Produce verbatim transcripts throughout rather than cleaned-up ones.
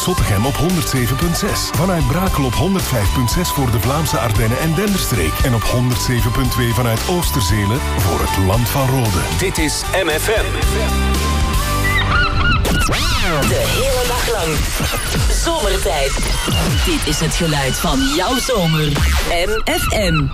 Zottegem op honderd zeven komma zes. Vanuit Brakel op honderd vijf komma zes voor de Vlaamse Ardennen en Denderstreek. En op honderd zeven komma twee vanuit Oosterzelen voor het Land van Rode. Dit is M F M. De hele dag lang. Zomertijd. Dit is het geluid van jouw zomer. M F M.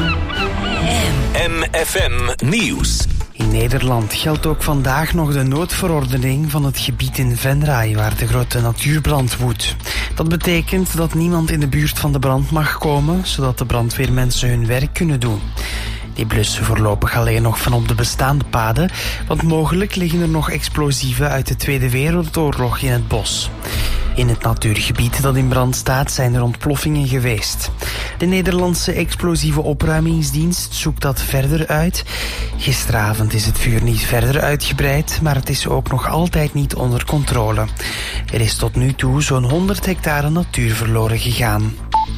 M F M Nieuws. In Nederland geldt ook vandaag nog de noodverordening van het gebied in Venray, waar de grote natuurbrand woedt. Dat betekent dat niemand in de buurt van de brand mag komen, zodat de brandweermensen hun werk kunnen doen. Die blussen voorlopig alleen nog van op de bestaande paden, want mogelijk liggen er nog explosieven uit de Tweede Wereldoorlog in het bos. In het natuurgebied dat in brand staat zijn er ontploffingen geweest. De Nederlandse explosieve opruimingsdienst zoekt dat verder uit. Gisteravond is het vuur niet verder uitgebreid, maar het is ook nog altijd niet onder controle. Er is tot nu toe zo'n honderd hectare natuur verloren gegaan.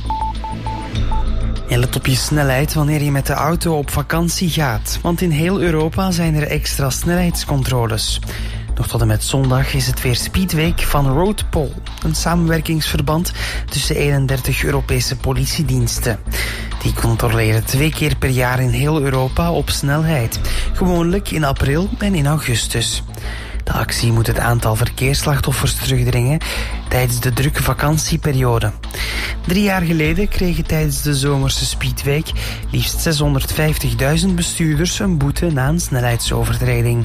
En let op je snelheid wanneer je met de auto op vakantie gaat, want in heel Europa zijn er extra snelheidscontroles. Nog tot en met zondag is het weer Speedweek van Roadpol, een samenwerkingsverband tussen eenendertig Europese politiediensten. Die controleren twee keer per jaar in heel Europa op snelheid, gewoonlijk in april en in augustus. De actie moet het aantal verkeersslachtoffers terugdringen tijdens de drukke vakantieperiode. Drie jaar geleden kregen tijdens de zomerse Speedweek liefst zeshonderdvijftigduizend bestuurders een boete na een snelheidsovertreding.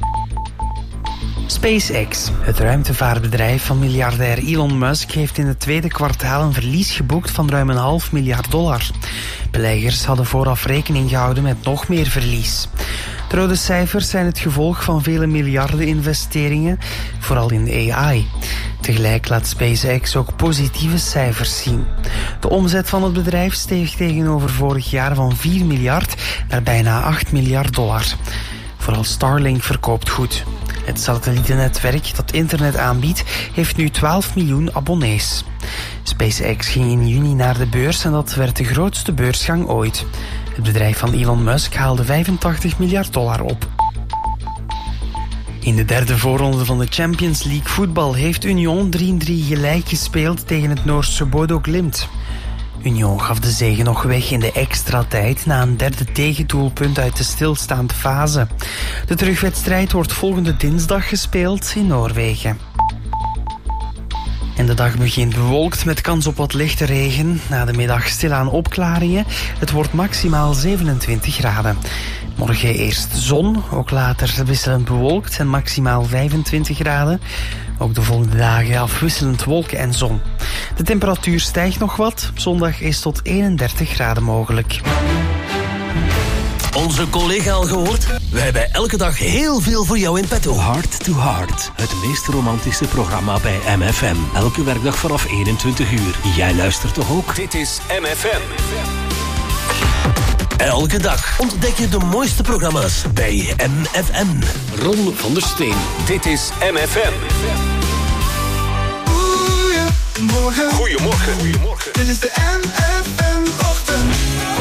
SpaceX, het ruimtevaartbedrijf van miljardair Elon Musk, heeft in het tweede kwartaal een verlies geboekt van ruim een half miljard dollar. Beleggers hadden vooraf rekening gehouden met nog meer verlies. De rode cijfers zijn het gevolg van vele miljarden investeringen, vooral in A I. Tegelijk laat SpaceX ook positieve cijfers zien. De omzet van het bedrijf steeg tegenover vorig jaar van vier miljard naar bijna acht miljard dollar. Vooral Starlink verkoopt goed. Het satellietennetwerk dat internet aanbiedt heeft nu twaalf miljoen abonnees. SpaceX ging in juni naar de beurs en dat werd de grootste beursgang ooit. Het bedrijf van Elon Musk haalde vijfentachtig miljard dollar op. In de derde voorronde van de Champions League voetbal heeft Union drie drie gelijk gespeeld tegen het Noorse Bodo Glimt. Union gaf de zege nog weg in de extra tijd na een derde tegendoelpunt uit de stilstaande fase. De terugwedstrijd wordt volgende dinsdag gespeeld in Noorwegen. En de dag begint bewolkt met kans op wat lichte regen. Na de middag stilaan opklaringen. Het wordt maximaal zevenentwintig graden. Morgen eerst zon, ook later wisselend bewolkt en maximaal vijfentwintig graden. Ook de volgende dagen afwisselend wolken en zon. De temperatuur stijgt nog wat. Zondag is tot eenendertig graden mogelijk. Onze collega al gehoord? Wij hebben elke dag heel veel voor jou in petto. Heart to Heart, het meest romantische programma bij M F M. Elke werkdag vanaf eenentwintig uur. Jij luistert toch ook? Dit is M F M. Elke dag ontdek je de mooiste programma's bij M F M. Ron van der Steen. Dit is M F M. Goedemorgen. Goedemorgen. Goedemorgen. Dit is de M F M-ochtend.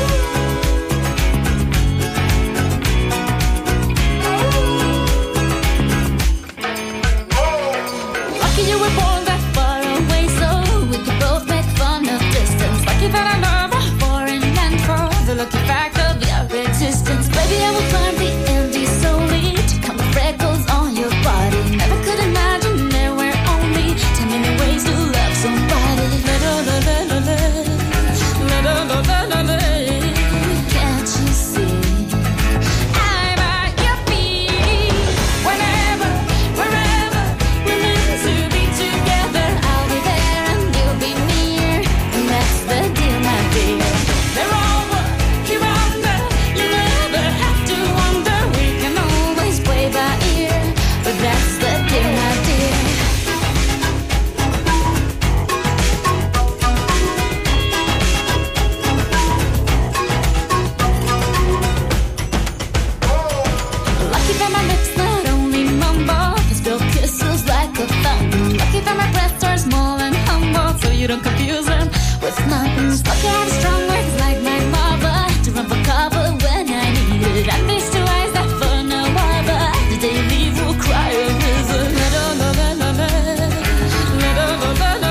Lucky you were born that far away, so we could both make fun of distance. Lucky that I love a foreign land for the lucky fact of your existence. Baby, I will climb the Andes solely to count the freckles on your body. Never could imagine there were only ten million ways to love somebody. La la la la la la la la la la la. Can't you see? I'm at your feet. Whenever, wherever we're meant to be together, I'll be there and you'll be near, and that's the deal, my dear. They're over, you're under, you never have to wonder. We can always play by ear, but that's the deal, my dear. Lucky that my lips not only mumble, they spill kisses like a fountain. Lucky that my breaths are small and humble, so you don't confuse them with numbers. Lucky I have strong words like my mother to run for cover when I need it. And these two eyes that for no other, the day leave will cry a river. La la la la la la, la la la la.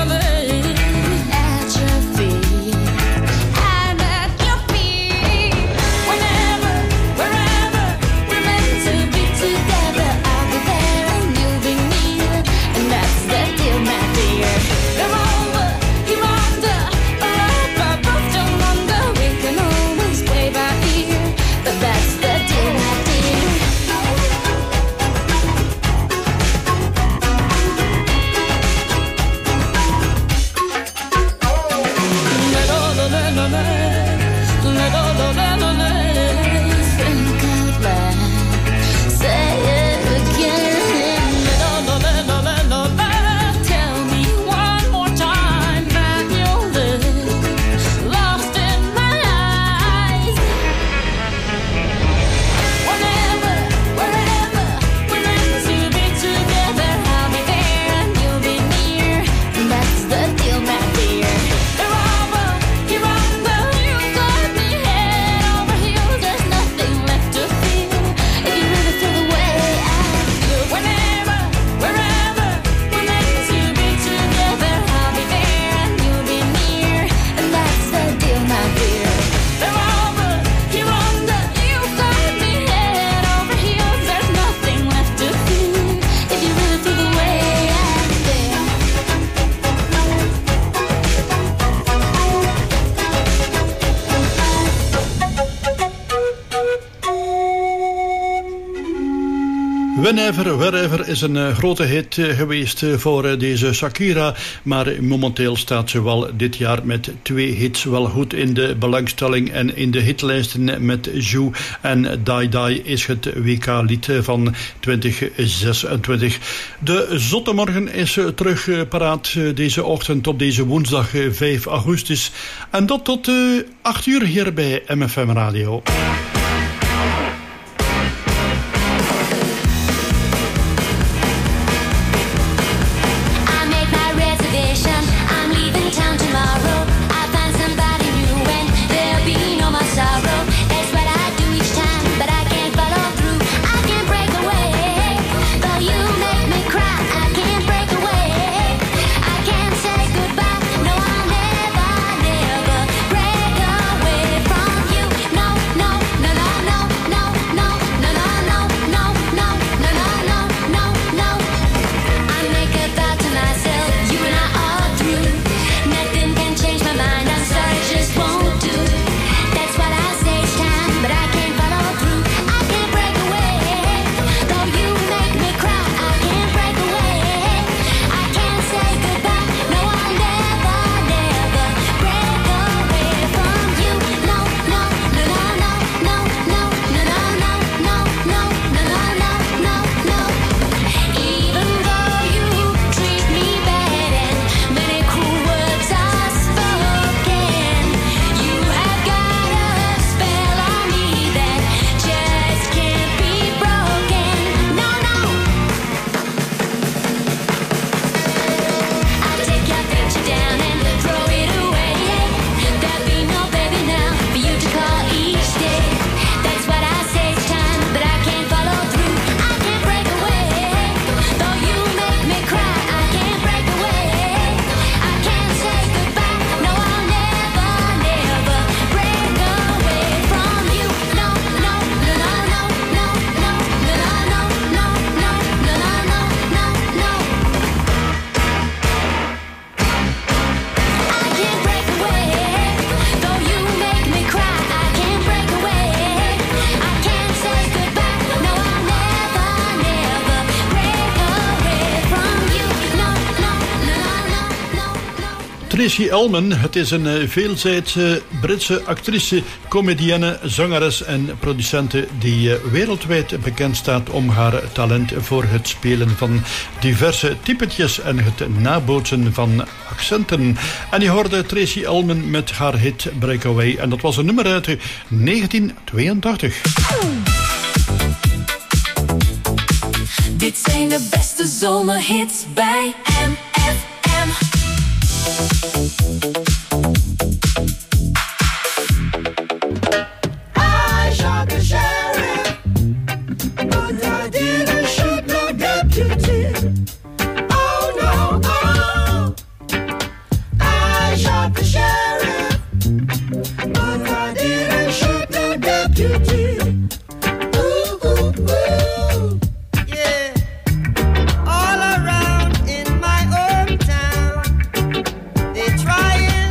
Whenever, Wherever is een uh, grote hit uh, geweest uh, voor uh, deze Shakira. Maar uh, momenteel staat ze wel dit jaar met twee hits wel goed in de belangstelling en in de hitlijsten met Jou en Die Die is het W K-lied van twintig zesentwintig. De Zotte Morgen is uh, terug uh, paraat uh, deze ochtend op deze woensdag uh, vijf augustus. En dat tot uh, acht uur hier bij M F M Radio. Tracey Ullman, het is een veelzijdse Britse actrice, comedienne, zangeres en producente die wereldwijd bekend staat om haar talent voor het spelen van diverse typetjes en het nabootsen van accenten. En je hoorde Tracey Ullman met haar hit Breakaway en dat was een nummer uit negentien tweeëntachtig. Dit zijn de beste zomerhits bij M F M. I shot the sheriff, but I didn't shoot no deputy. Oh no, oh. I shot the sheriff, but I didn't shoot no deputy. Ooh, ooh, ooh. Yeah. All around in my hometown, they trying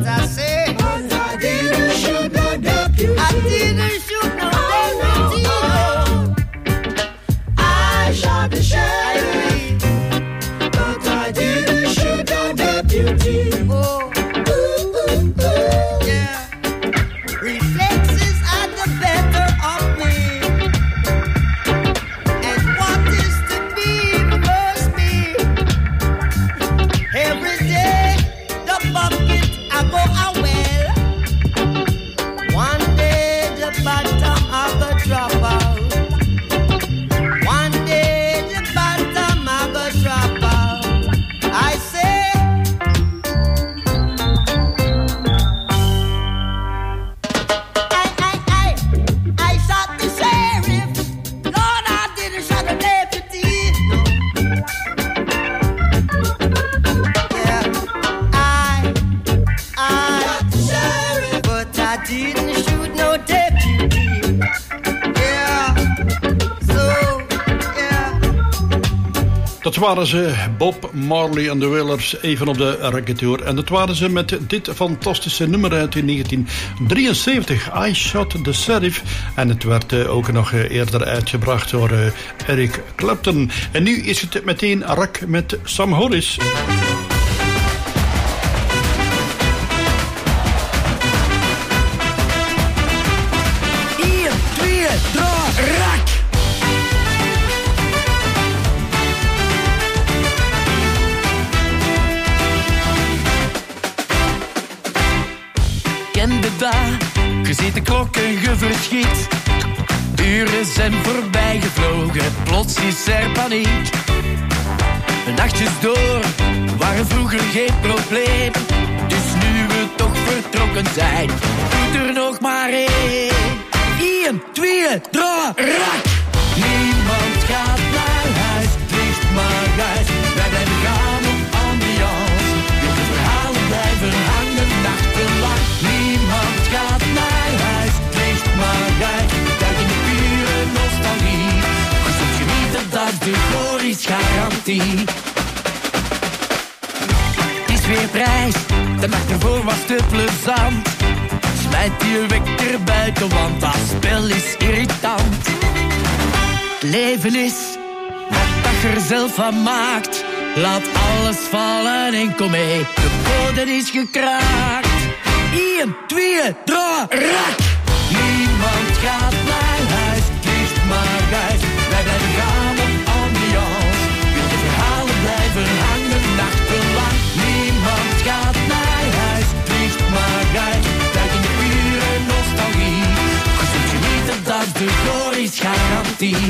I say. But I didn't shoot no deputy. I didn't shoot no deputy. No. I shot the sheriff, but I didn't shoot no deputy. Oh. Dat waren ze, Bob Marley en de Wailers, even op de racketeur. En dat waren ze met dit fantastische nummer uit in negentien drieënzeventig, I Shot the Sheriff. En het werd ook nog eerder uitgebracht door Eric Clapton. En nu is het meteen rak met Sam Harris. één, twee, drie, rak! Kende dat, je ziet de klok en je verschiet. Uren zijn voorbij gevlogen, plots is er paniek. De nachtjes door waren vroeger geen probleem. Dus nu we toch vertrokken zijn, doet er nog maar één. één, twee, drie, rak! Niemand gaat naar huis, ligt maar huis. Wij blijven gaan op ambiance. De verhalen blijven hangen nachtenlang. Niemand gaat naar huis, ligt maar huis. Duik in de pure nostalgie. Je zult genieten, dat is de gloriesgarantie. Het is weer prijs, de nacht ervoor was te plezant. Smijt je wekker buiten, want dat spel is irritant. Het leven is wat je er zelf van maakt. Laat alles vallen en kom mee, de code is gekraakt. één, twee, drie, rak! Niemand gaat naar huis, ligt maar huis. Wij blijven gaan op ambiance. De verhalen blijven hangen nachtenlang. Niemand gaat naar huis, ligt maar huis. Duik in de pure nostalgie. Je zult genieten, dat is de gloriesgarantie.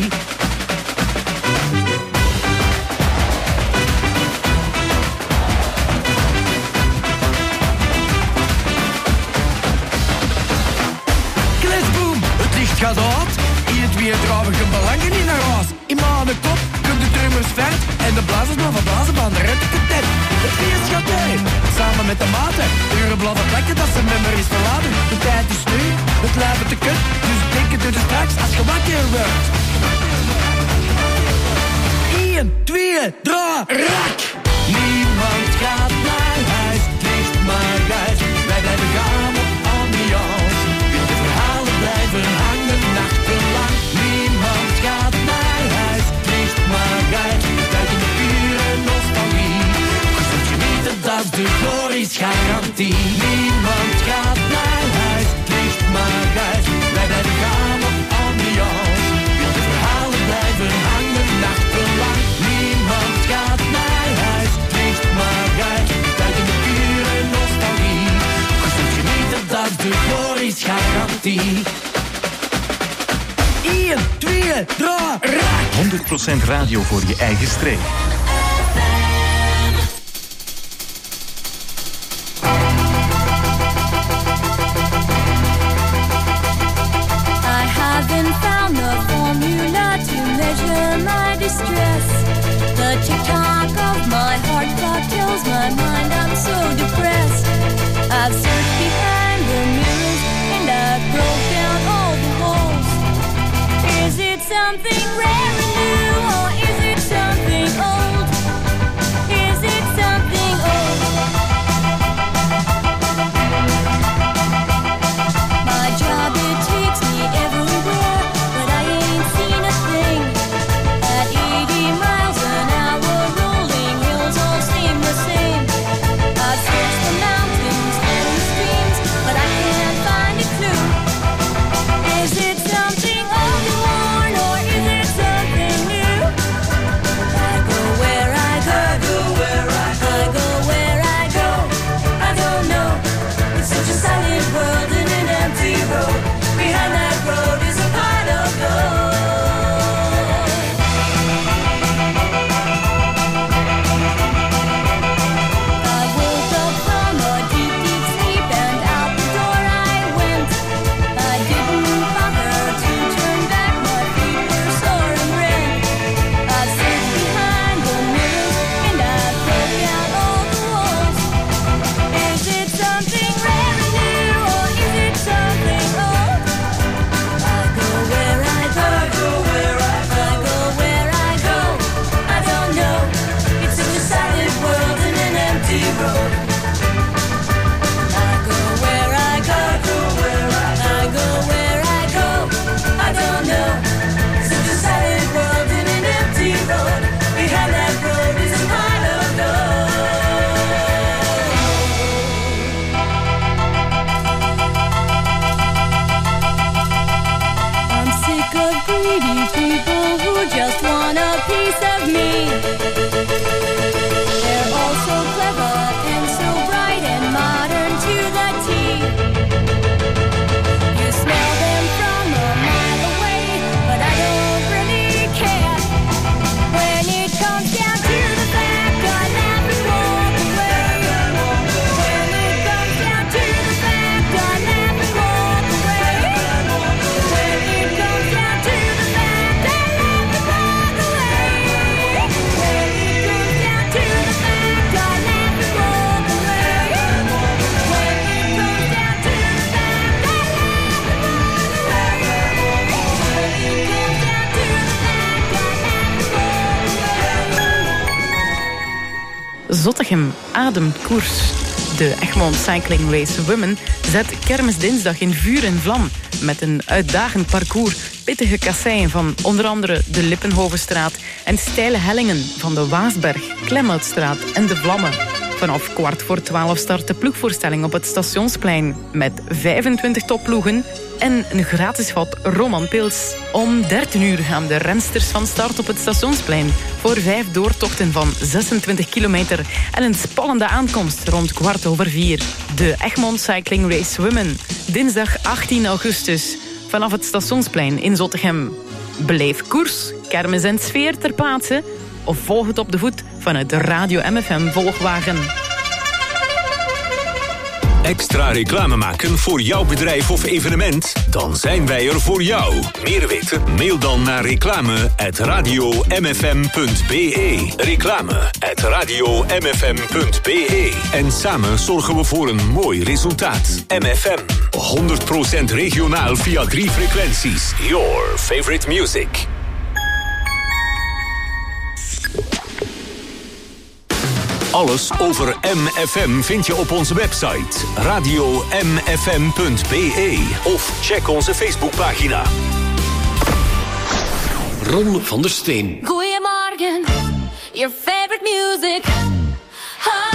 Gaat uit, in het weer draven geen belangen in naar huis. In mijn kop komt de drummers vet en de blazers blijven blazen van de retteketet. Het feest gaat door, samen met de maten. Uren blijven plekken dat ze met me is verlaten. De tijd is nu, het lijven te kut, dus denken er straks als je wakker wordt. één, twee, drie, rak! Niemand gaat naar huis, ligt maar huis. Wij blijven gaan op ambiance. De verhalen blijven hangen nachtenlang. Niemand gaat naar huis, ligt maar huis. Duik in de pure nostalgie. Je zult genieten, dat is de gloriesgarantie. Niemand gaat naar huis, ligt maar huis. Wij blijven gaan op ambiance. De verhalen blijven hangen nachtenlang. Niemand gaat naar huis, ligt maar huis. Duik in de pure nostalgie. Je zult genieten, dat is de gloriesgarantie. één, twee, drie, rak! honderd procent radio voor je eigen streek. I haven't found the formula to measure my distress. The tick-tock of my heart clock tells my mind I'm so depressed. I've searched behind the mirrors and I've broke down all the walls. Is it something rare and new, or is it something old? Is it something old? Zottegem ademt koers. De Egmond Cycling Race Women zet kermisdinsdag in vuur en vlam met een uitdagend parcours, pittige kasseien van onder andere de Lippenhovenstraat en steile hellingen van de Waasberg, Klemhoutstraat en de Vlammen. Vanaf kwart voor twaalf start de ploegvoorstelling op het Stationsplein met vijfentwintig topploegen en een gratis vat Romanpils. Om dertien uur gaan de rensters van start op het Stationsplein voor vijf doortochten van zesentwintig kilometer en een spannende aankomst rond kwart over vier. De Egmond Cycling Race Women, dinsdag achttien augustus, vanaf het Stationsplein in Zottegem. Beleef koers, kermis en sfeer ter plaatse of volg het op de voet vanuit de Radio M F M Volgwagen. Extra reclame maken voor jouw bedrijf of evenement? Dan zijn wij er voor jou. Meer weten? Mail dan naar reclame at radio m f m punt b e. Reclame at radio m f m punt b e. En samen zorgen we voor een mooi resultaat. M F M, honderd procent regionaal via drie frequenties. Your favorite music. Alles over M F M vind je op onze website radio m f m punt b e of check onze Facebookpagina. Ron van der Steen. Goedemorgen, your favorite music. Oh.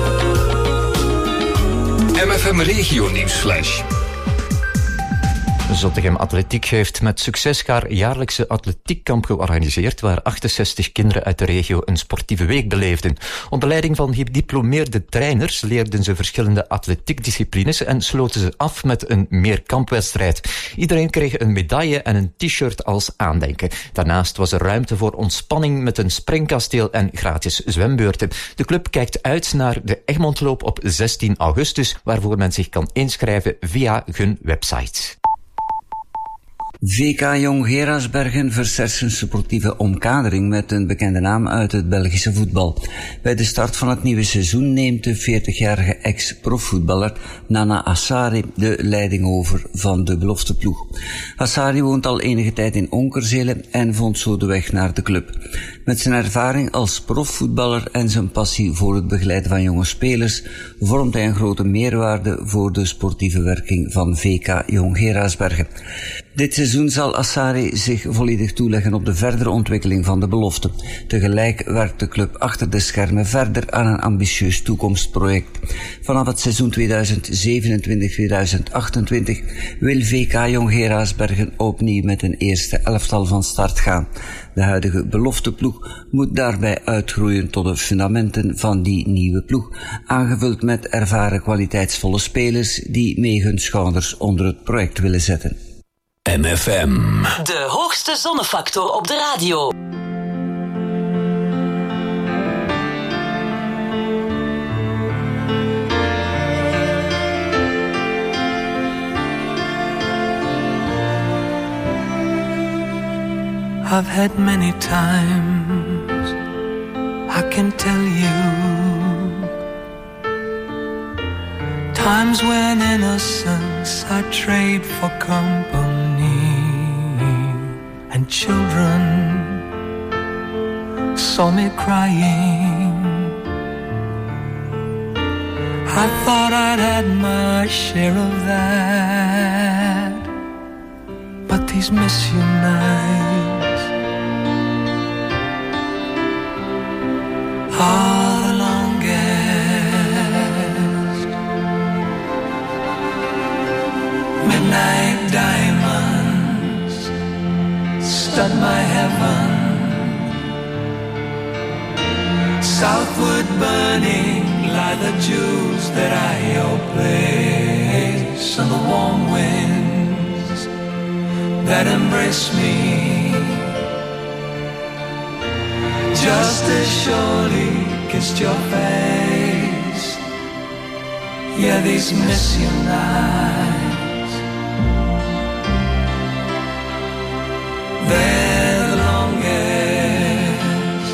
M F M Regio Nieuwsflash. Zottegem Atletiek heeft met succes haar jaarlijkse atletiekkamp georganiseerd, waar achtenzestig kinderen uit de regio een sportieve week beleefden. Onder leiding van gediplomeerde trainers leerden ze verschillende atletiekdisciplines en sloten ze af met een meerkampwedstrijd. Iedereen kreeg een medaille en een t-shirt als aandenken. Daarnaast was er ruimte voor ontspanning met een springkasteel en gratis zwembeurten. De club kijkt uit naar de Egmondloop op zestien augustus, waarvoor men zich kan inschrijven via hun website. V K Jong Gerasbergen versterkt zijn sportieve omkadering met een bekende naam uit het Belgische voetbal. Bij de start van het nieuwe seizoen neemt de veertigjarige ex-profvoetballer Nana Assari de leiding over van de belofteploeg. Assari woont al enige tijd in Onkerzelen en vond zo de weg naar de club. Met zijn ervaring als profvoetballer en zijn passie voor het begeleiden van jonge spelers vormt hij een grote meerwaarde voor de sportieve werking van V K Jong Gerasbergen. Dit seizoen zal Assari zich volledig toeleggen op de verdere ontwikkeling van de belofte. Tegelijk werkt de club achter de schermen verder aan een ambitieus toekomstproject. Vanaf het seizoen tweeduizend zevenentwintig tweeduizend achtentwintig wil V K Jong Gerasbergen opnieuw met een eerste elftal van start gaan. De huidige belofteploeg moet daarbij uitgroeien tot de fundamenten van die nieuwe ploeg, aangevuld met ervaren kwaliteitsvolle spelers die mee hun schouders onder het project willen zetten. M F M. De hoogste zonnefactor op de radio. I've had many times, I can tell you, times when innocence I trade for company, and children saw me crying. I thought I'd had my share of that, but these misty nights are the longest. Midnight diamonds stud my heaven, southward burning lie the jewels that I oh place, and the warm winds that embrace me just as surely kissed your face. Yeah, these miss you nights, they're the longest.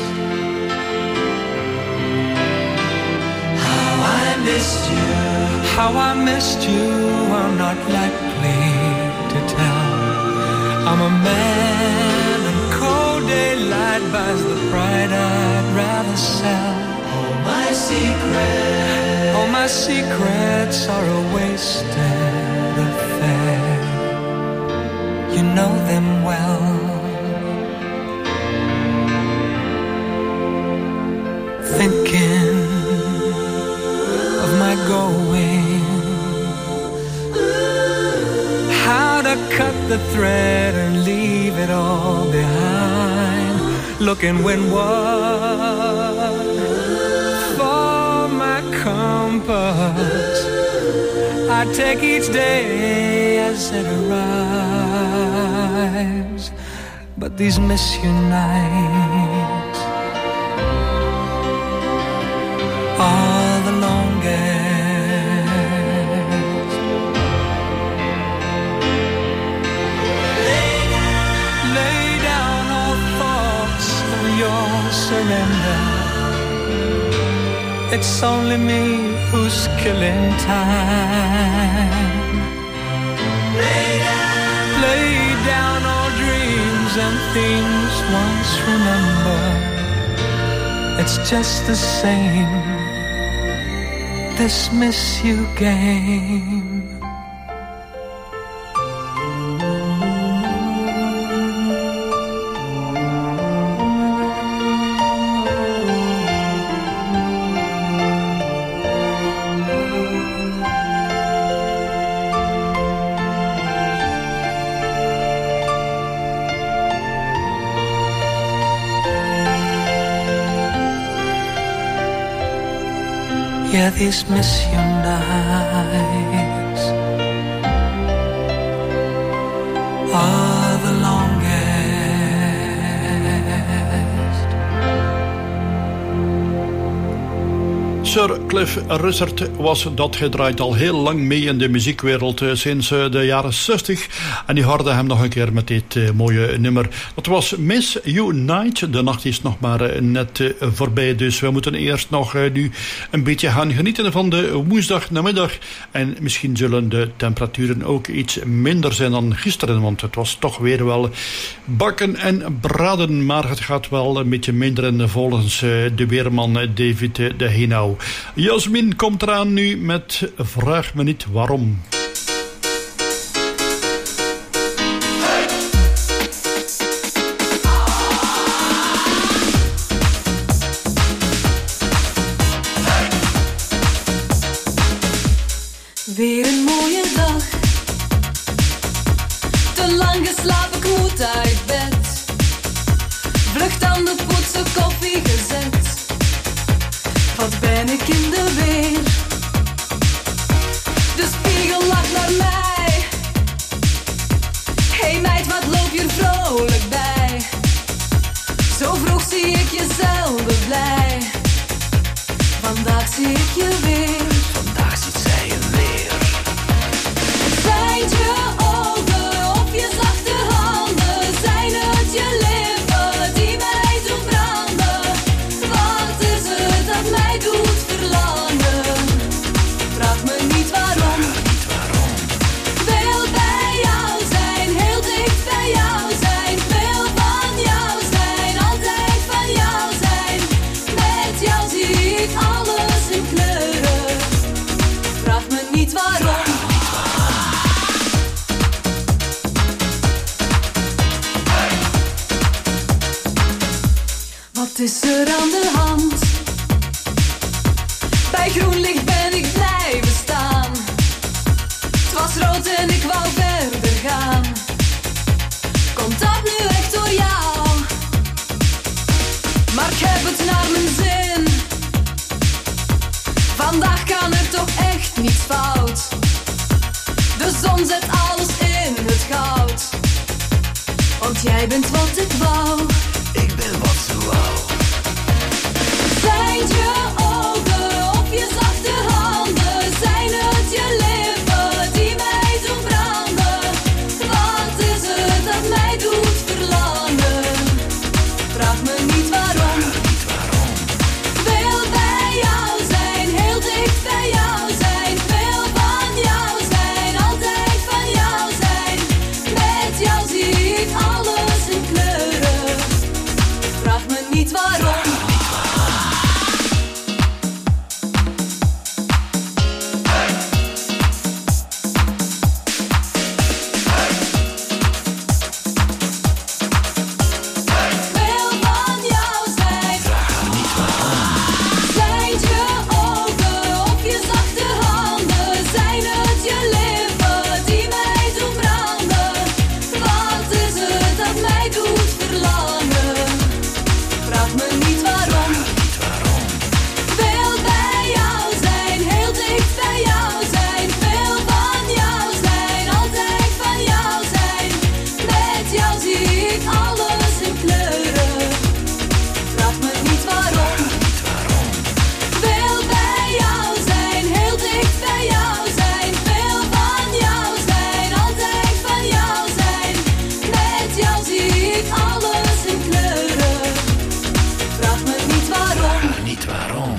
How I missed you, how I missed you, I'm not likely to tell. I'm a man and cold daylight buys the pride I'd rather sell. All my secrets, all my secrets are a wasted affair. You know them well. Thinking of my going, how to cut the thread and leave it all behind. Looking windward for my compass, I take each day as it arrives. But these miss you nights are the longest. Surrender. It's only me who's killing time. Lay down, lay down all dreams and things once remembered. It's just the same, this miss you game. Yeah, these mission nights are the longest. Sir Cliff Richard was dat. Hij draait al heel lang mee in de muziekwereld, sinds de jaren zestig. En die hoorde hem nog een keer met dit uh, mooie nummer. Dat was Miss You Night. De nacht is nog maar uh, net uh, voorbij, dus we moeten eerst nog uh, nu een beetje gaan genieten van de woensdagnamiddag. En misschien zullen de temperaturen ook iets minder zijn dan gisteren, want het was toch weer wel bakken en braden. Maar het gaat wel een beetje minderen volgens uh, de weerman David de Henau. Jasmin komt eraan nu met Vraag me niet waarom. Weer een mooie dag. Te lang geslapen, ik moet uit bed. Vlucht aan de poetsen, koffie gezet. Wat ben ik in de weer? De spiegel lacht naar mij. Hey meid, wat loop je er vrolijk bij? Zo vroeg zie ik je zelden blij. Vandaag zie ik je weer. Vandaag ziet zij je weer. Zijn het je ogen of je zachte handen? Zijn het je lippen die mij doen branden? Wat is het dat mij doet verlangen? Vraag me niet waarom. Wil bij jou zijn, heel dicht bij jou zijn. Wil van jou zijn, altijd van jou zijn. Met jou zie ik alles in kleuren. Vraag me niet waarom. Wat is er aan de hand? Bij groen licht ben ik blijven staan. Het was rood en ik wou verder gaan. Komt dat nu echt door jou? Maar ik heb het naar mijn zin. Vandaag kan er toch echt niets fout. De zon zet alles in het goud. Want jij bent wat ik wou. Ik ben wat ze wou. Zijn het je ogen of je zachte handen? Zijn het je lippen die mij doen branden? Wat is het dat mij doet verlangen? Vraag me niet waarom. Wil bij jou zijn, heel dicht bij jou zijn. Wil van jou zijn, altijd van jou zijn. Met jou zie ik alles in kleuren. Vraag me niet waarom. Wil van jou zijn. Vraag me niet waarom. Zijn het je ogen of je zachte handen? Zijn het je lippen die mij doen branden? Wat is het dat mij doet verlangen? Vraag me niet waarom. Wil bij jou zijn, heel dicht bij jou zijn. Wil van jou zijn, altijd van jou zijn. Met jou zie ik alles in kleuren. Vraag me niet waarom. Wil bij jou zijn, heel dicht bij jou zijn. Wil van jou zijn, altijd van jou zijn. Met jou zie ik alles in kleuren. Vraag me niet waarom. Niet waarom.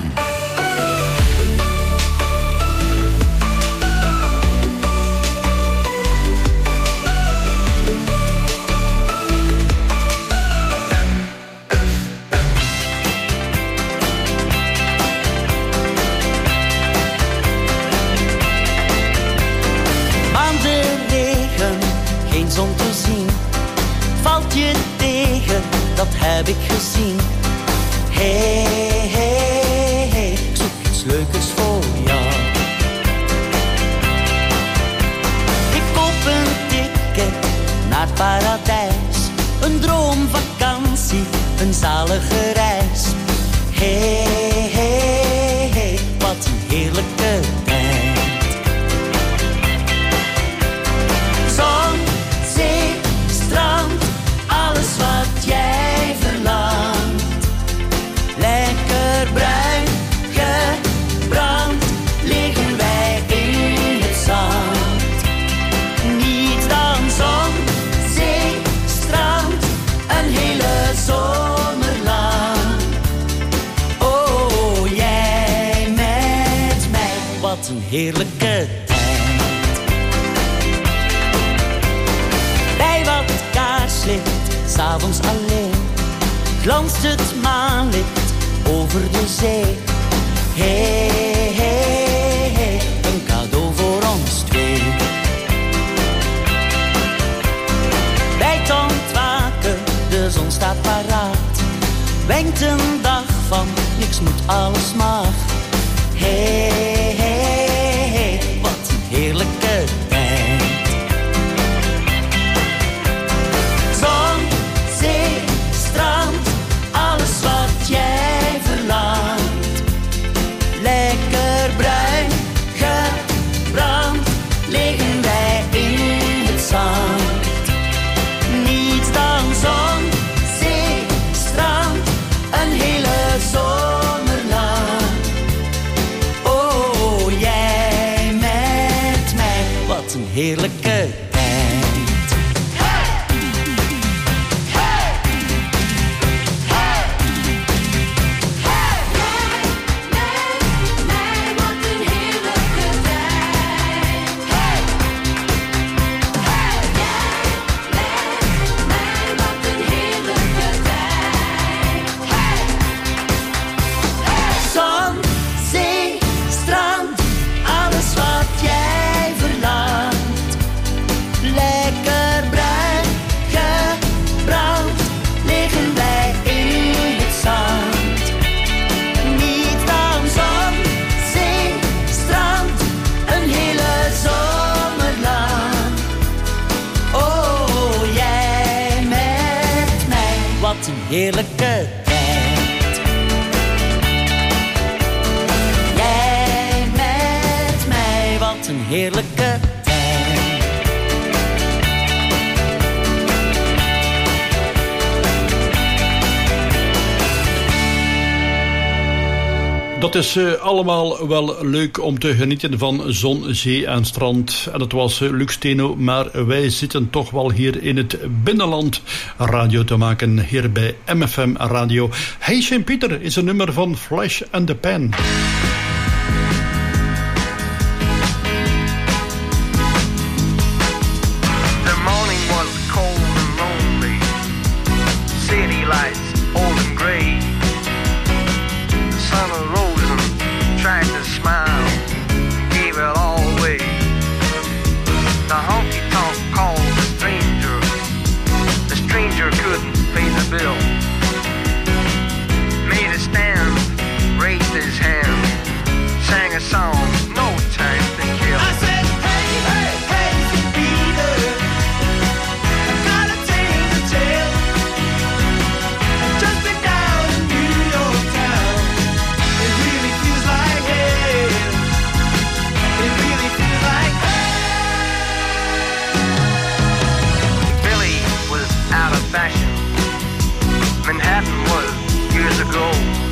Maanden regen, geen zon te zien. Valt je tegen, dat heb ik gezien. Hey, hey, hey, ik zoek iets leukers voor jou. Ik koop een ticket naar het paradijs. Een droomvakantie, een zalige reis. Hey, hey, hey, wat een Lekker bruin gebrand liggen wij in het zand. Niet dan zon, zee, strand, een hele zomer lang. Oh, jij met mij, wat een heerlijke tijd. Bij wat kaarslicht, 's avonds alleen, glanst het maanlicht over de zee. Hey, hey, hey, een cadeau voor ons twee. Bij het ontwaken, de zon staat paraat. Wenkt een dag van, niks moet, alles mag. Hey, hey, hey, wat een heerlijke tijd. Zon, zee, strand, alles wat jij verlangt. Lekker bruin gebrand liggen wij in het zand. Niets dan zon, zee, strand, een hele zomer lang. Oh, jij met mij, wat een heerlijke tijd. Zon, zee, strand, alles wat jij verlangt. Lekker bruin gebrand liggen wij in het zand. Niet dan zon, zee, strand, een hele zomer lang. Oh, jij met mij, wat een heerlijke tijd. Jij met mij, wat een heerlijke tijd. Dat is uh, allemaal wel leuk om te genieten van zon, zee en strand. En dat was uh, Luc Steno, maar wij zitten toch wel hier in het binnenland radio te maken, hier bij M F M Radio. Hey Sint-Pieter is een nummer van Flash and the Pan. The morning was cold and lonely. City lights old and gray. The sun arose and tried to smile, gave it all away. The honky-tonk called the stranger. The stranger couldn't pay the bill. Made a stand, raised his hand, sang a song, no time to kill. I said, hey, hey, hey, Peter, I got a tale to tell. Just been down in New York town. It really feels like hell. It really feels like hell. Billy was out of fashion. Manhattan was years ago.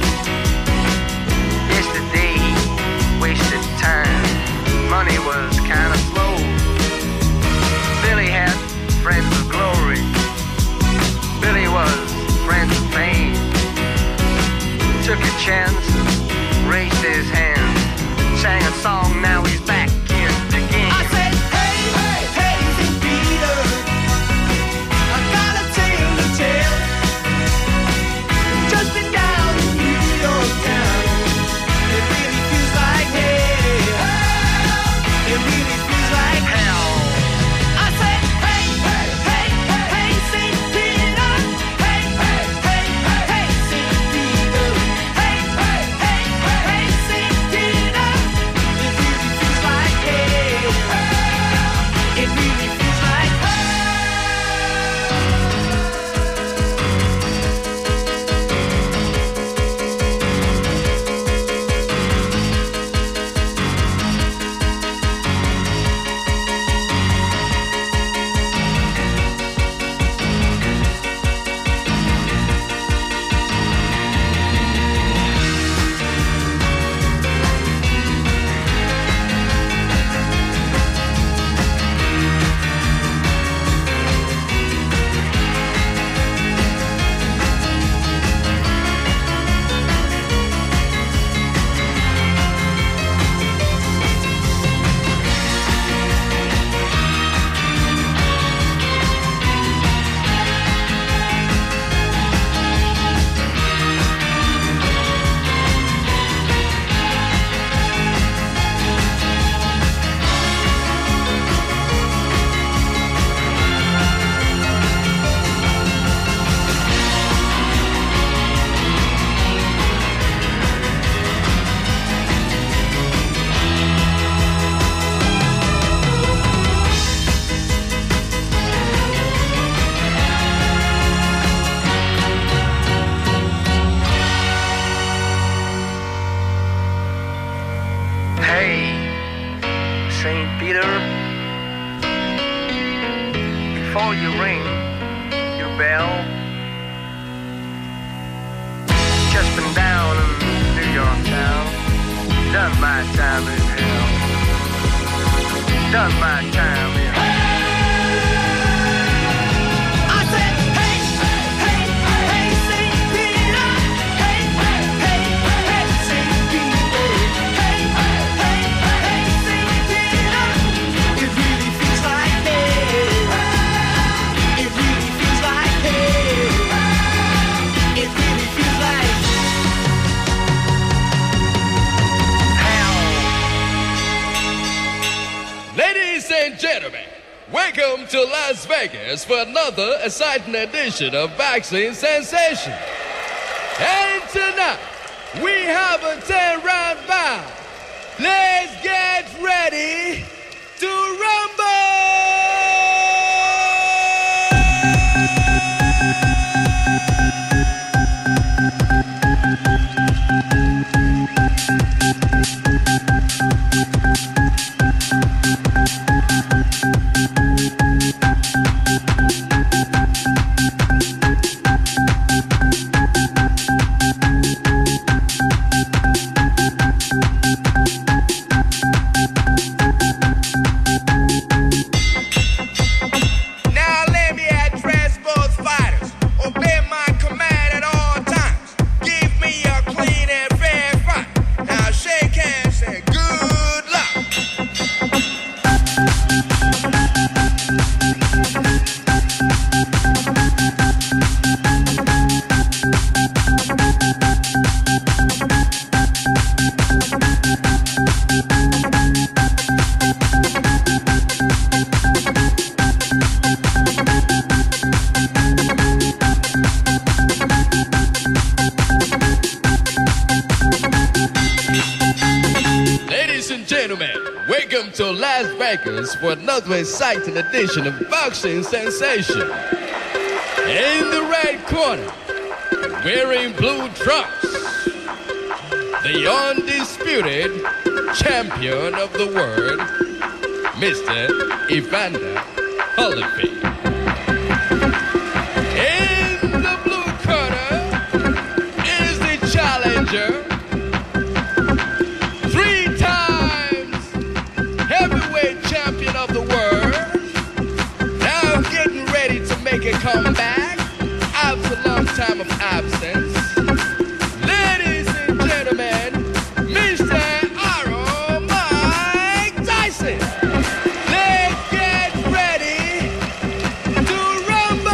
Yesterday he wasted time. Money was kinda slow. Billy had friends of glory. Billy was friends of pain. Took a chance, raised his hand, sang a song, now he's back in the game. I said, hey, hey, hey, Saint Peter, I got a tale to tell. Just been down in New York town. It really feels like hell. It really feels like hell. I said, hey, hey, hey, hey, Saint Peter. Hey, hey, hey, hey, Saint Peter. Hey, hey, hey, hey, Saint Peter. It really feels meter. Before you ring your bell, just been down in New York town. Done my time in hell. Done my time in hell. Gentlemen, welcome to Las Vegas for another exciting edition of Boxing Sensation. And tonight, we have a ten-round bout. Let's get ready to rumble! To Las Vegas for another exciting edition of Boxing Sensation. In the red corner, wearing blue trunks, the undisputed champion of the world, Mister Evander Holyfield. In the blue corner is the challenger, of the world, now getting ready to make a comeback after a long time of absence. Ladies and gentlemen, Mister Aaron Mike Tyson. Let's get ready to rumble!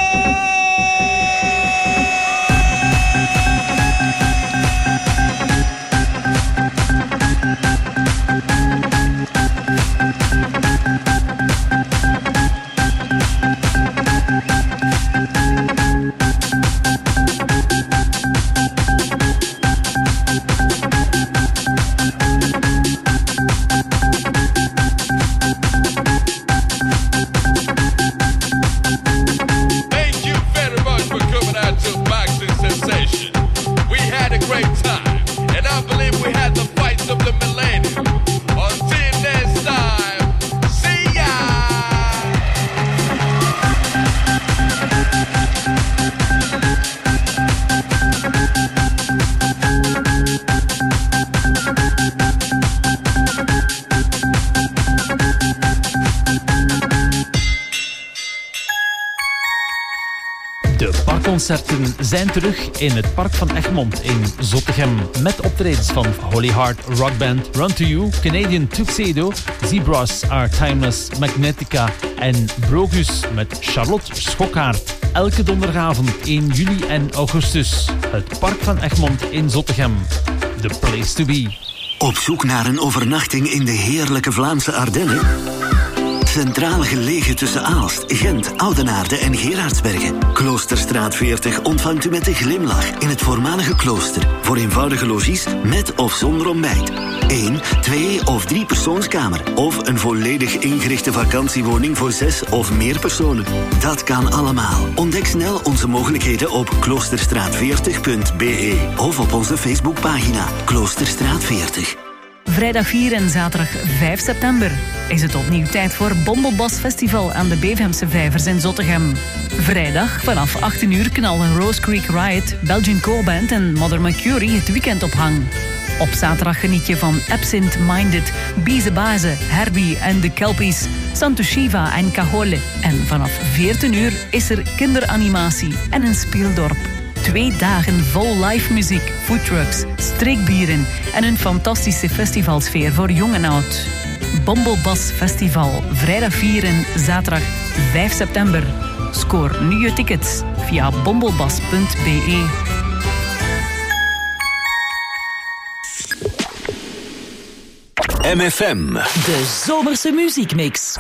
Concerten zijn terug in het Park van Egmond in Zottegem. Met optredens van Holy Heart Rock Band, Run to You, Canadian Tuxedo, Zebras Are Timeless, Magnetica en Brogus met Charlotte Schokkaert. Elke donderdagavond in juli en augustus. Het Park van Egmond in Zottegem. The place to be. Op zoek naar een overnachting in de heerlijke Vlaamse Ardennen? Centraal gelegen tussen Aalst, Gent, Oudenaarde en Gerardsbergen. Kloosterstraat veertig ontvangt u met een glimlach in het voormalige klooster. Voor eenvoudige logies met of zonder ontbijt. Eén, twee of drie persoonskamer. Of een volledig ingerichte vakantiewoning voor zes of meer personen. Dat kan allemaal. Ontdek snel onze mogelijkheden op kloosterstraat veertig punt be of op onze Facebookpagina Kloosterstraat veertig. Vrijdag vier en zaterdag vijf september is het opnieuw tijd voor Bombelbas Festival aan de Bevemse Vijvers in Zottegem. Vrijdag vanaf achttien uur knallen Rose Creek Riot, Belgian Core Band en Mother Mercury het weekend op hang. Op zaterdag geniet je van Absent Minded, Bize Baze, Herbie en de Kelpies, Santo Shiva en Cajole. En vanaf veertien uur is er kinderanimatie en een speeldorp. Twee dagen vol live muziek, foodtrucks, streekbieren en een fantastische festivalsfeer voor jong en oud. Bombelbas Festival, vrijdag vier en zaterdag vijf september. Scoor nu je tickets via bombelbas punt b e. M F M. De zomerse muziekmix.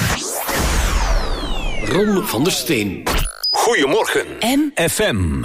Ron van der Steen. Goedemorgen. M F M.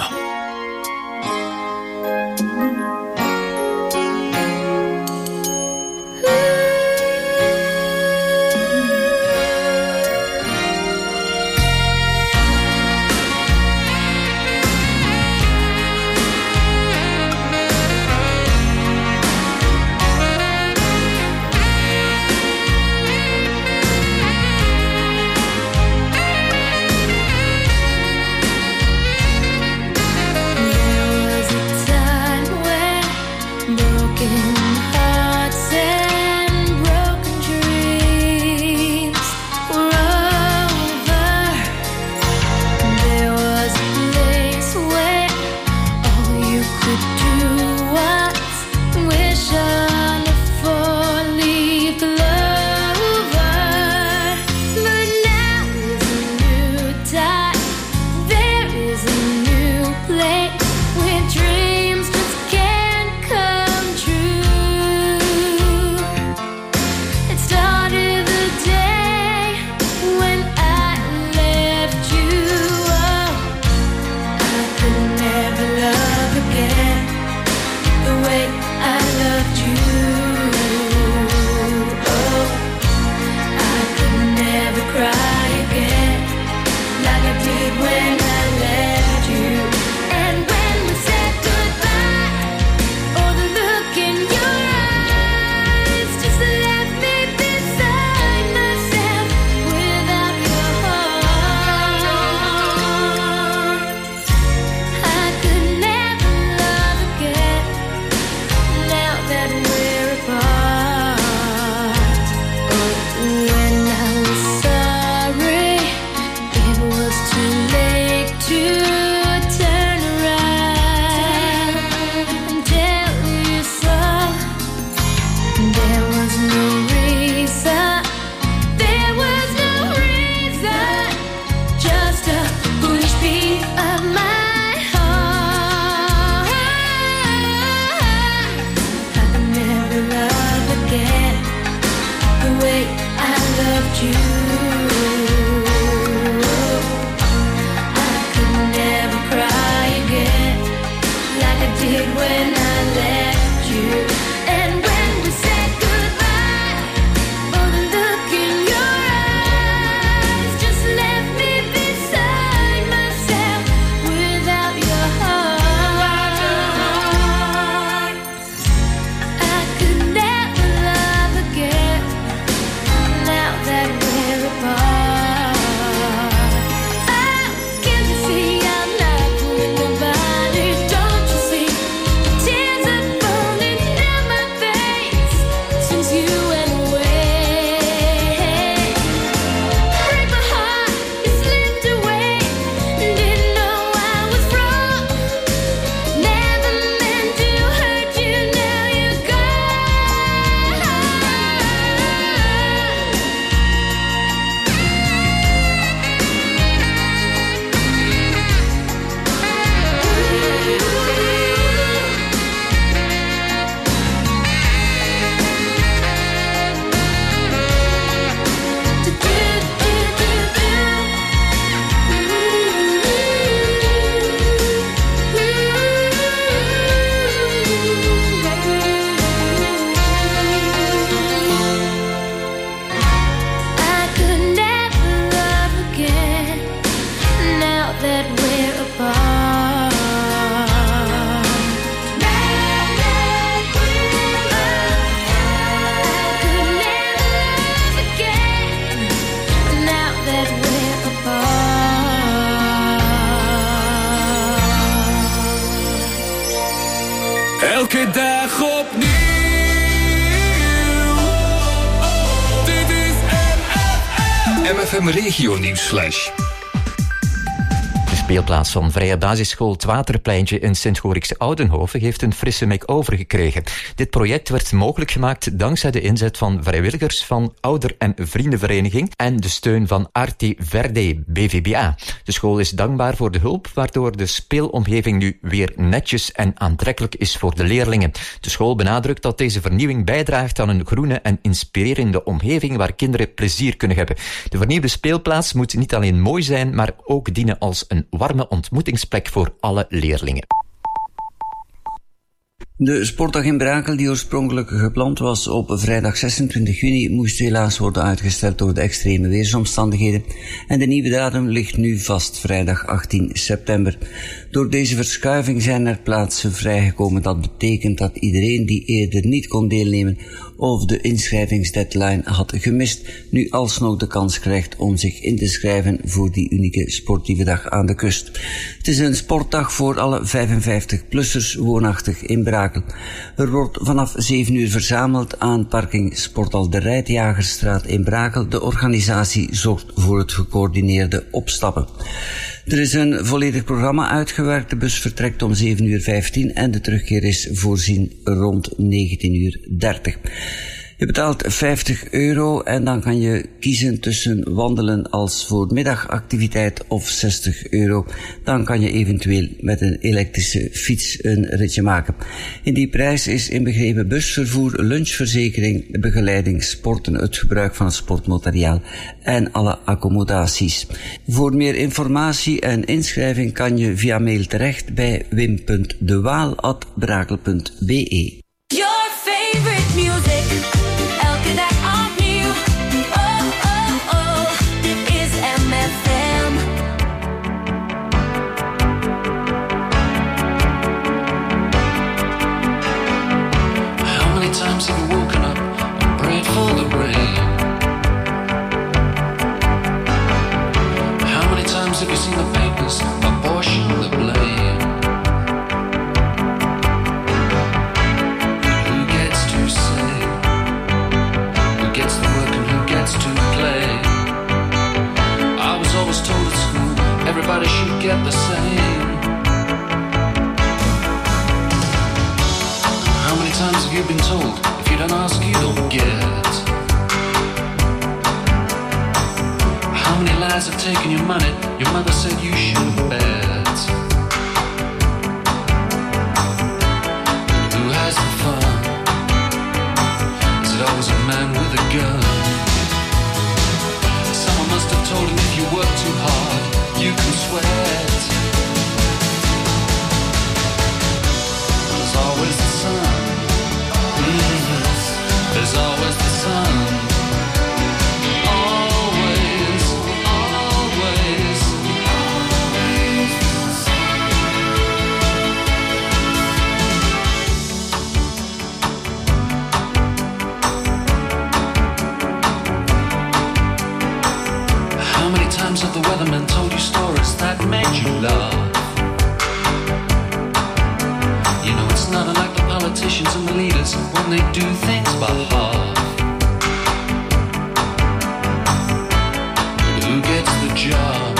that we're elke dag opnieuw. Dit is M F M. M F M Regio Nieuwsflash. De speelplaats van Vrije Basisschool Het Waterpleintje in Sint-Gorikse Oudenhoven heeft een frisse make-over gekregen. Dit project werd mogelijk gemaakt dankzij de inzet van vrijwilligers van Ouder- en Vriendenvereniging en de steun van Arte Verde B V B A. De school is dankbaar voor de hulp, waardoor de speelomgeving nu weer netjes en aantrekkelijk is voor de leerlingen. De school benadrukt dat deze vernieuwing bijdraagt aan een groene en inspirerende omgeving waar kinderen plezier kunnen hebben. De vernieuwde speelplaats moet niet alleen mooi zijn, maar ook dienen als een warme ontmoetingsplek voor alle leerlingen. De sportdag in Brakel, die oorspronkelijk gepland was op vrijdag zesentwintig juni, moest helaas worden uitgesteld door de extreme weersomstandigheden. En de nieuwe datum ligt nu vast, vrijdag achttien september. Door deze verschuiving zijn er plaatsen vrijgekomen. Dat betekent dat iedereen die eerder niet kon deelnemen of de inschrijvingsdeadline had gemist, nu alsnog de kans krijgt om zich in te schrijven voor die unieke sportieve dag aan de kust. Het is een sportdag voor alle vijfenvijftig-plussers woonachtig in Brakel. Er wordt vanaf zeven uur verzameld aan parking Sporthal de Rijtjagerstraat in Brakel. De organisatie zorgt voor het gecoördineerde opstappen. Er is een volledig programma uitgewerkt. De bus vertrekt om zeven uur vijftien en de terugkeer is voorzien rond negentien uur dertig. Je betaalt vijftig euro en dan kan je kiezen tussen wandelen als voormiddagactiviteit of zestig euro. Dan kan je eventueel met een elektrische fiets een ritje maken. In die prijs is inbegrepen busvervoer, lunchverzekering, begeleiding, sporten, het gebruik van het sportmateriaal en alle accommodaties. Voor meer informatie en inschrijving kan je via mail terecht bij wim punt de waal apenstaartje brakel punt b e. Your favorite music. Elke dag opnieuw. Oh, oh, oh. Dit is M F M. How many times have you woken up and prayed for the rain? How many times have you seen the papers apportion the blame? Who gets to say? Who gets the work and who gets to play? I was always told at school everybody should get the same. How many times have you been told if you don't ask you don't get? How many lies have taken your money? Your mother said you shouldn't bet. Who has the fun? Is it always a man with a gun? Someone must have told him if you work too hard, you can sweat. There's always the sun. Mm-hmm. There's always the sun. Always, always, always. How many times have the weathermen told you stories that made you laugh? You know it's not unlike the politicians and the leaders when they do things by half. But who gets the job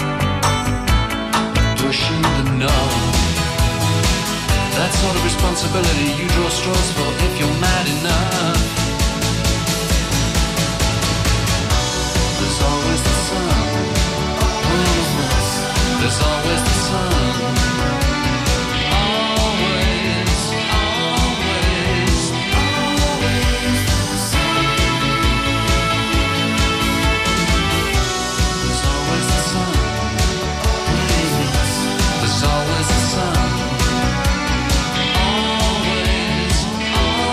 of pushing the knob? That sort of responsibility you draw straws for if you're mad enough. There's always the sun. There's always the sun. Always, always, always the sun. There's always the sun. There's always the sun. Always, always.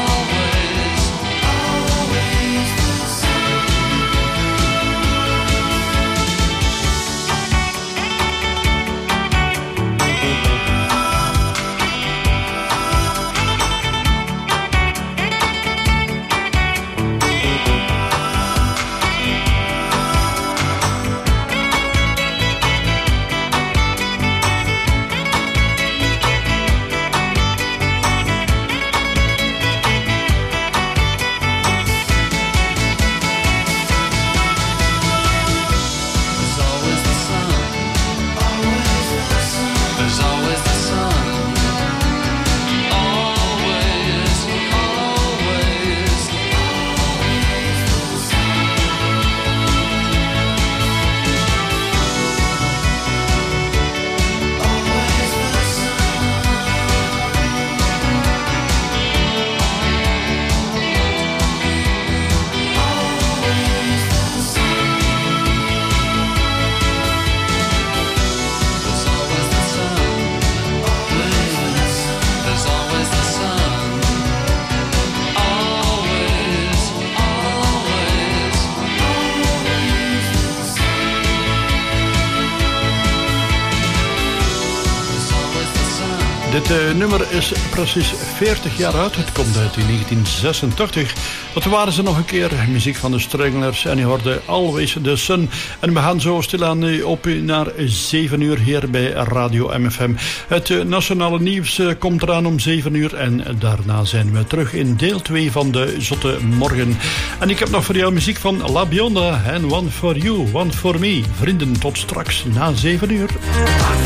Dit uh, nummer is precies veertig jaar oud. Het komt uit in negentien zesentachtig. Wat waren ze nog een keer? Muziek van de Stranglers en je hoorde Always the Sun. En we gaan zo stilaan op naar zeven uur hier bij Radio M F M. Het uh, nationale nieuws uh, komt eraan om zeven uur. En daarna zijn we terug in deel twee van de Zotte Morgen. En ik heb nog voor jou muziek van La Bionda en One for You, One for Me. Vrienden, tot straks na zeven uur.